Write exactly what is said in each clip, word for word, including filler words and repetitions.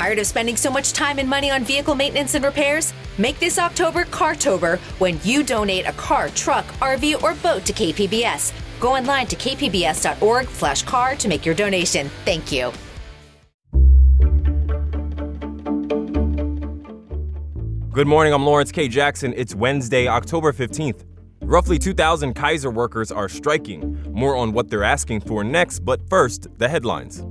Tired of spending so much time and money on vehicle maintenance and repairs? Make this October Cartober when you donate a car, truck, R V, or boat to K P B S. Go online to k p b s dot org slash car to make your donation. Thank you. Good morning, I'm Lawrence K. Jackson. It's Wednesday, October fifteenth. Roughly two thousand Kaiser workers are striking. More on what they're asking for next, but first, the headlines.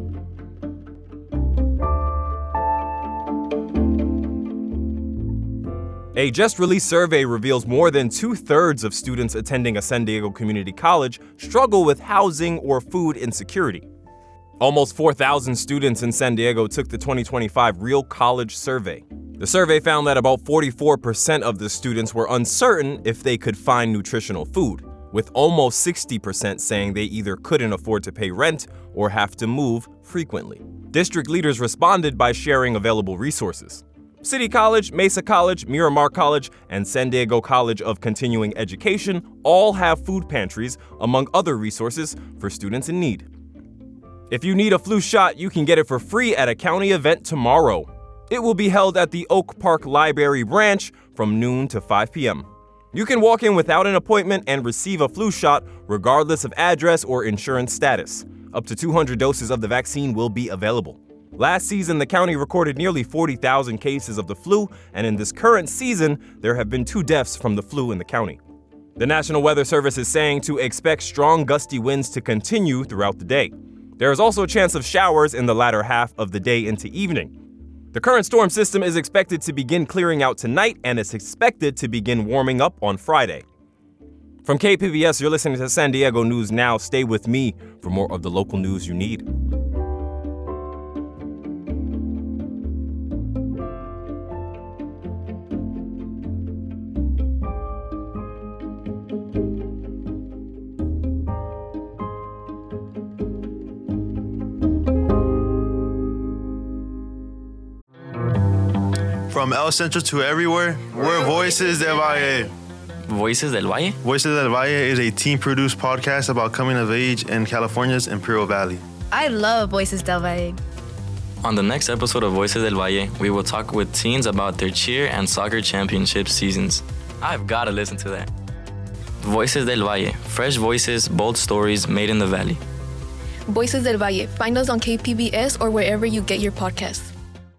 A just-released survey reveals more than two-thirds of students attending a San Diego community college struggle with housing or food insecurity. Almost four thousand students in San Diego took the twenty twenty-five Real College Survey. The survey found that about forty-four percent of the students were uncertain if they could find nutritional food, with almost sixty percent saying they either couldn't afford to pay rent or have to move frequently. District leaders responded by sharing available resources. City College, Mesa College, Miramar College, and San Diego College of Continuing Education all have food pantries, among other resources for students in need. If you need a flu shot, you can get it for free at a county event tomorrow. It will be held at the Oak Park Library branch from noon to five p.m. You can walk in without an appointment and receive a flu shot regardless of address or insurance status. Up to two hundred doses of the vaccine will be available. Last season, the county recorded nearly forty thousand cases of the flu, and in this current season, there have been two deaths from the flu in the county. The National Weather Service is saying to expect strong gusty winds to continue throughout the day. There is also a chance of showers in the latter half of the day into evening. The current storm system is expected to begin clearing out tonight and is expected to begin warming up on Friday. From K P B S, you're listening to San Diego News Now. Stay with me for more of the local news you need. From El Centro to everywhere, we're Voices del Valle. Voices del Valle? Voices del Valle is a team-produced podcast about coming of age in California's Imperial Valley. I love Voices del Valle. On the next episode of Voices del Valle, we will talk with teens about their cheer and soccer championship seasons. I've got to listen to that. Voices del Valle, fresh voices, bold stories made in the valley. Voices del Valle. Find us on K P B S or wherever you get your podcasts.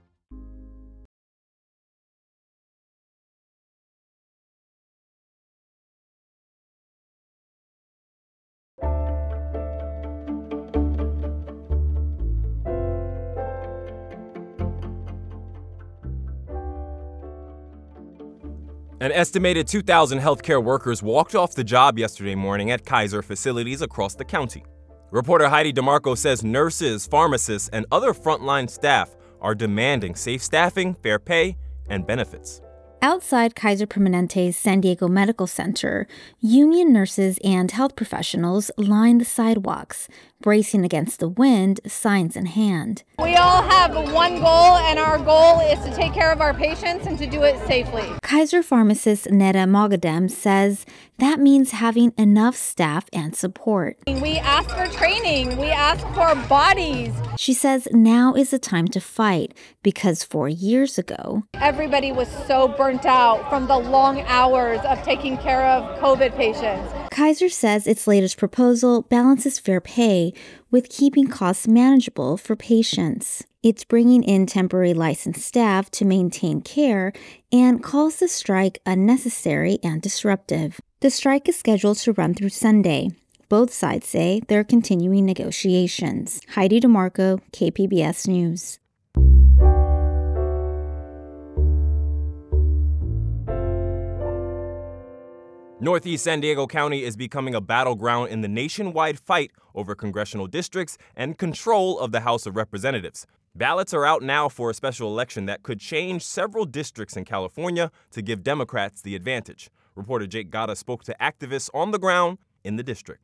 An estimated two thousand healthcare workers walked off the job yesterday morning at Kaiser facilities across the county. Reporter Heidi DeMarco says nurses, pharmacists, and other frontline staff are demanding safe staffing, fair pay, and benefits. Outside Kaiser Permanente's San Diego Medical Center, union nurses and health professionals line the sidewalks, bracing against the wind, signs in hand. We all have one goal, and our goal is to take care of our patients and to do it safely. Kaiser pharmacist Neda Mogadem says that means having enough staff and support. We ask for training. We ask for bodies. She says now is the time to fight because four years ago, everybody was so burnt out from the long hours of taking care of COVID patients. Kaiser says its latest proposal balances fair pay with keeping costs manageable for patients. It's bringing in temporary licensed staff to maintain care and calls the strike unnecessary and disruptive. The strike is scheduled to run through Sunday. Both sides say they're continuing negotiations. Heidi DeMarco, K P B S News. Northeast San Diego County is becoming a battleground in the nationwide fight over congressional districts and control of the House of Representatives. Ballots are out now for a special election that could change several districts in California to give Democrats the advantage. Reporter Jake Gata spoke to activists on the ground in the district.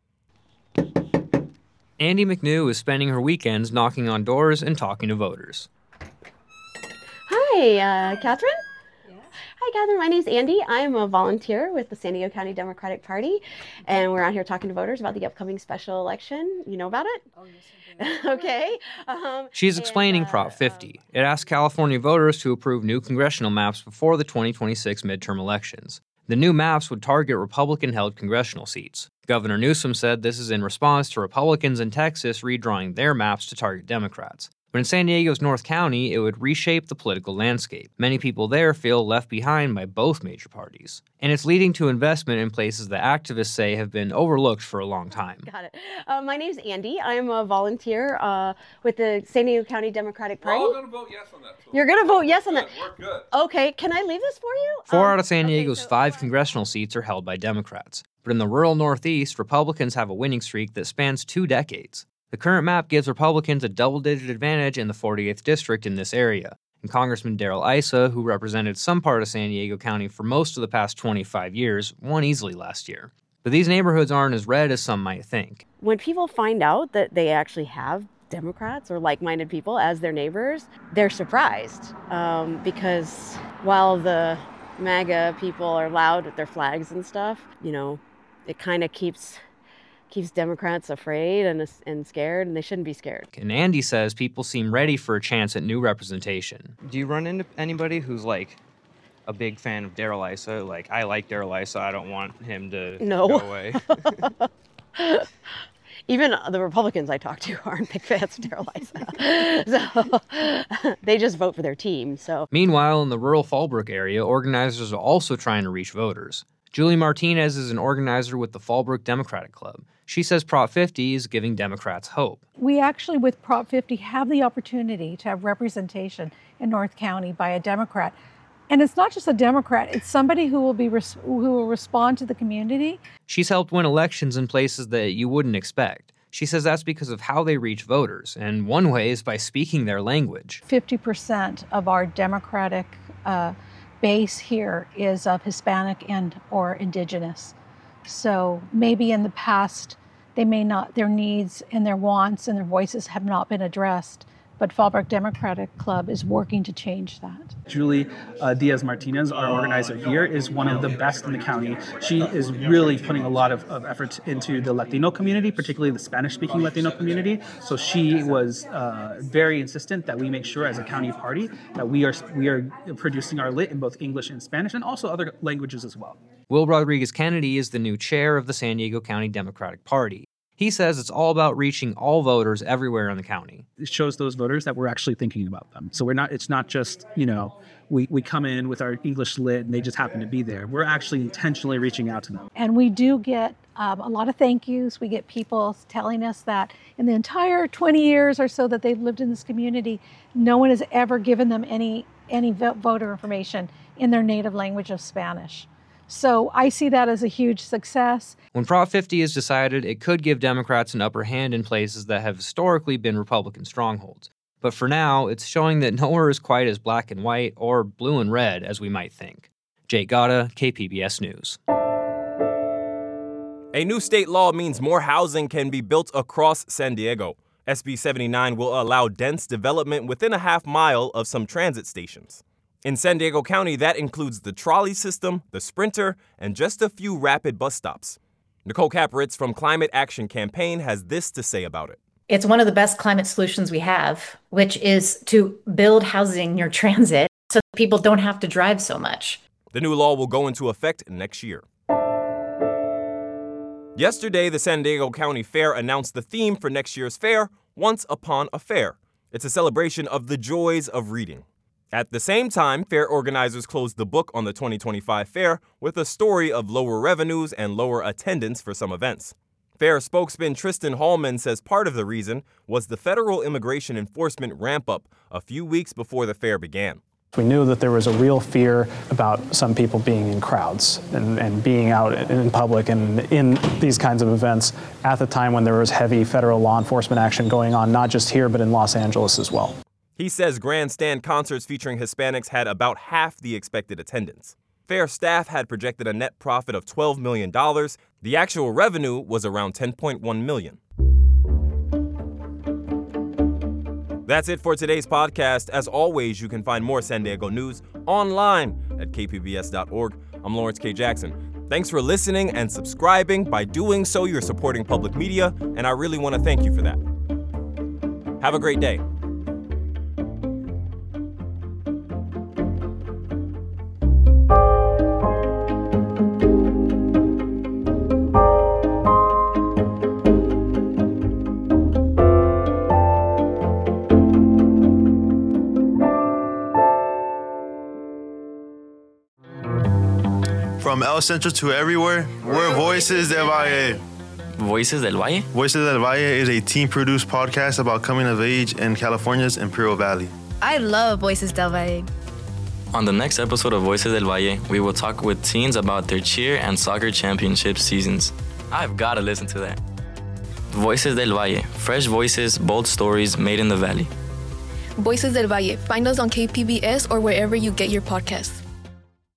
Andy McNew is spending her weekends knocking on doors and talking to voters. Hi, uh, Catherine? Yeah? Hi, Catherine. My name's Andy. I'm a volunteer with the San Diego County Democratic Party, and we're out here talking to voters about the upcoming special election. You know about it? Oh, yes, I do. Okay. Um, She's explaining and, uh, Prop fifty. It asks California voters to approve new congressional maps before the twenty twenty-six midterm elections. The new maps would target Republican-held congressional seats. Governor Newsom said this is in response to Republicans in Texas redrawing their maps to target Democrats. But in San Diego's North County, it would reshape the political landscape. Many people there feel left behind by both major parties. And it's leading to investment in places that activists say have been overlooked for a long time. Got it. Uh, my name's Andy. I'm a volunteer uh, with the San Diego County Democratic Party. We're all going to vote yes on that. So You're going to vote yes on that? We're good. Okay, can I leave this for you? Four um, out of San okay, Diego's so, five uh, congressional seats are held by Democrats. But in the rural Northeast, Republicans have a winning streak that spans two decades. The current map gives Republicans a double-digit advantage in the forty-eighth district in this area, and Congressman Darrell Issa, who represented some part of San Diego County for most of the past twenty-five years, won easily last year. But these neighborhoods aren't as red as some might think. When people find out that they actually have Democrats or like-minded people as their neighbors, they're surprised um, because while the MAGA people are loud with their flags and stuff, you know, it kind of keeps... keeps Democrats afraid and and scared, and they shouldn't be scared. And Andy says people seem ready for a chance at new representation. Do you run into anybody who's like a big fan of Darrell Issa? Like, I like Darrell Issa, I don't want him to no. go away. Even the Republicans I talk to aren't big fans of Darrell Issa. So they just vote for their team. So Meanwhile, in the rural Fallbrook area, organizers are also trying to reach voters. Julie Martinez is an organizer with the Fallbrook Democratic Club. She says Prop fifty is giving Democrats hope. We actually, with Prop fifty, have the opportunity to have representation in North County by a Democrat. And it's not just a Democrat, it's somebody who will be res- who will respond to the community. She's helped win elections in places that you wouldn't expect. She says that's because of how they reach voters, and one way is by speaking their language. fifty percent of our Democratic uh, base here is of Hispanic and or Indigenous. So maybe in the past, they may not, their needs and their wants and their voices have not been addressed, but Fallbrook Democratic Club is working to change that. Julie uh, Diaz-Martinez, our organizer here, is one of the best in the county. She is really putting a lot of, of effort into the Latino community, particularly the Spanish-speaking Latino community. So she was uh, very insistent that we make sure as a county party that we are we are producing our lit in both English and Spanish and also other languages as well. Will Rodriguez Kennedy is the new chair of the San Diego County Democratic Party. He says it's all about reaching all voters everywhere in the county. It shows those voters that we're actually thinking about them. So we're not, it's not just, you know, we, we come in with our English lit and they just happen to be there. We're actually intentionally reaching out to them. And we do get um, a lot of thank yous. We get people telling us that in the entire twenty years or so that they've lived in this community, no one has ever given them any, any voter information in their native language of Spanish. So I see that as a huge success. When Prop fifty is decided, it could give Democrats an upper hand in places that have historically been Republican strongholds. But for now, it's showing that nowhere is quite as black and white or blue and red as we might think. Jake Gata, K P B S News. A new state law means more housing can be built across San Diego. S B seventy-nine will allow dense development within a half mile of some transit stations. In San Diego County, that includes the trolley system, the Sprinter, and just a few rapid bus stops. Nicole Kapritz from Climate Action Campaign has this to say about it. It's one of the best climate solutions we have, which is to build housing near transit so people don't have to drive so much. The new law will go into effect next year. Yesterday, the San Diego County Fair announced the theme for next year's fair, Once Upon a Fair. It's a celebration of the joys of reading. At the same time, fair organizers closed the book on the twenty twenty-five fair with a story of lower revenues and lower attendance for some events. Fair spokesman Tristan Hallman says part of the reason was the federal immigration enforcement ramp-up a few weeks before the fair began. We knew that there was a real fear about some people being in crowds and, and being out in public and in these kinds of events at the time when there was heavy federal law enforcement action going on, not just here, but in Los Angeles as well. He says grandstand concerts featuring Hispanics had about half the expected attendance. Fair staff had projected a net profit of twelve million dollars. The actual revenue was around ten point one million dollars. That's it for today's podcast. As always, you can find more San Diego news online at k p b s dot org. I'm Lawrence K. Jackson. Thanks for listening and subscribing. By doing so, you're supporting public media, and I really want to thank you for that. Have a great day. From El Centro to everywhere, we're Voices del Valle. Voices del Valle? Voices del Valle is a teen-produced podcast about coming of age in California's Imperial Valley. I love Voices del Valle. On the next episode of Voices del Valle, we will talk with teens about their cheer and soccer championship seasons. I've got to listen to that. Voices del Valle, fresh voices, bold stories made in the valley. Voices del Valle. Find us on K P B S or wherever you get your podcasts.